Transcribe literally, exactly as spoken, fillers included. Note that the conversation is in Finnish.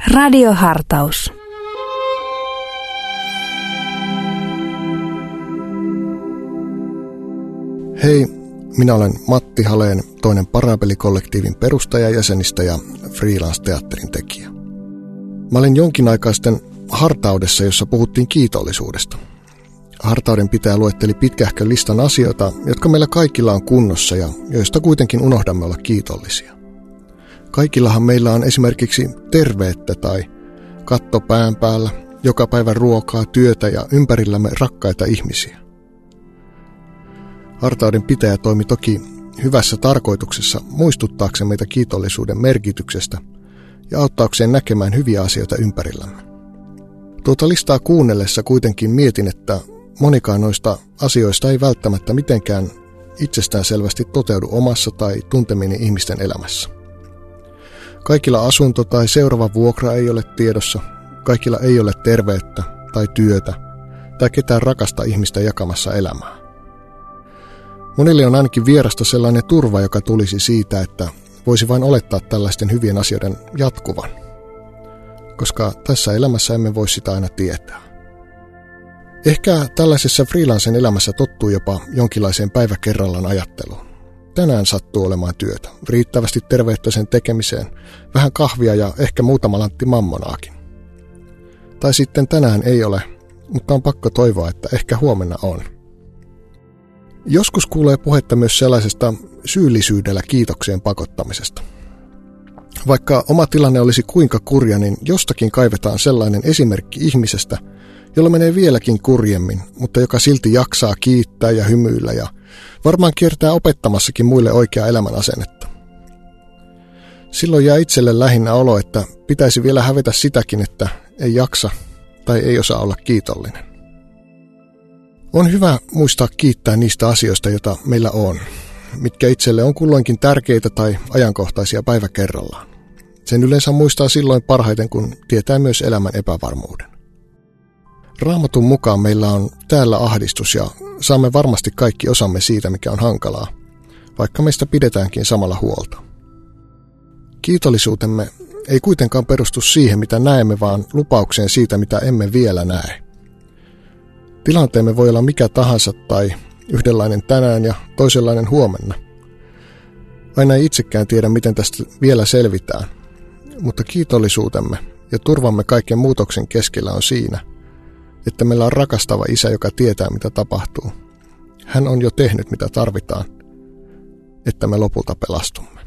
Radiohartaus. Hei, minä olen Matti Haleen, toinen Parabeli-kollektiivin perustajajäsenistä ja freelance-teatterin tekijä. Mä olin jonkin aikaa sitten hartaudessa, jossa puhuttiin kiitollisuudesta. Hartauden pitäjä luetteli pitkähkön listan asioita, jotka meillä kaikilla on kunnossa ja joista kuitenkin unohdamme olla kiitollisia. Kaikillahan meillä on esimerkiksi terveyttä tai katto pään päällä, joka päivä ruokaa, työtä ja ympärillämme rakkaita ihmisiä. Hartauden pitäjä toimi toki hyvässä tarkoituksessa muistuttaakseen meitä kiitollisuuden merkityksestä ja auttaakseen näkemään hyviä asioita ympärillämme. Tuota listaa kuunnellessa kuitenkin mietin, että monikaan noista asioista ei välttämättä mitenkään itsestäänselvästi toteudu omassa tai tuntemieni ihmisten elämässä. Kaikilla asunto tai seuraava vuokra ei ole tiedossa, kaikilla ei ole terveyttä tai työtä tai ketään rakasta ihmistä jakamassa elämää. Monille on ainakin vierasta sellainen turva, joka tulisi siitä, että voisi vain olettaa tällaisten hyvien asioiden jatkuvan, koska tässä elämässä emme voi sitä aina tietää. Ehkä tällaisessa freelancen elämässä tottuu jopa jonkinlaiseen päivä kerrallaan ajatteluun. Tänään sattuu olemaan työtä, riittävästi terveyttä sen tekemiseen, vähän kahvia ja ehkä muutama lantti mammonaakin. Tai sitten tänään ei ole, mutta on pakko toivoa, että ehkä huomenna on. Joskus kuulee puhetta myös sellaisesta syyllisyydellä kiitokseen pakottamisesta. Vaikka oma tilanne olisi kuinka kurja, niin jostakin kaivetaan sellainen esimerkki ihmisestä, jolla menee vieläkin kurjemmin, mutta joka silti jaksaa kiittää ja hymyillä ja varmaan kiertää opettamassakin muille oikeaa elämän asennetta. Silloin jää itselle lähinnä olo, että pitäisi vielä hävetä sitäkin, että ei jaksa tai ei osaa olla kiitollinen. On hyvä muistaa kiittää niistä asioista, joita meillä on, mitkä itselle on kulloinkin tärkeitä tai ajankohtaisia päivä kerrallaan. Sen yleensä muistaa silloin parhaiten, kun tietää myös elämän epävarmuuden. Raamatun mukaan meillä on täällä ahdistus ja saamme varmasti kaikki osamme siitä, mikä on hankalaa, vaikka meistä pidetäänkin samalla huolta. Kiitollisuutemme ei kuitenkaan perustu siihen, mitä näemme, vaan lupaukseen siitä, mitä emme vielä näe. Tilanteemme voi olla mikä tahansa tai yhdenlainen tänään ja toisenlainen huomenna. Aina ei itsekään tiedä, miten tästä vielä selvitään, mutta kiitollisuutemme ja turvamme kaiken muutoksen keskellä on siinä, että meillä on rakastava Isä, joka tietää, mitä tapahtuu. Hän on jo tehnyt, mitä tarvitaan, että me lopulta pelastumme.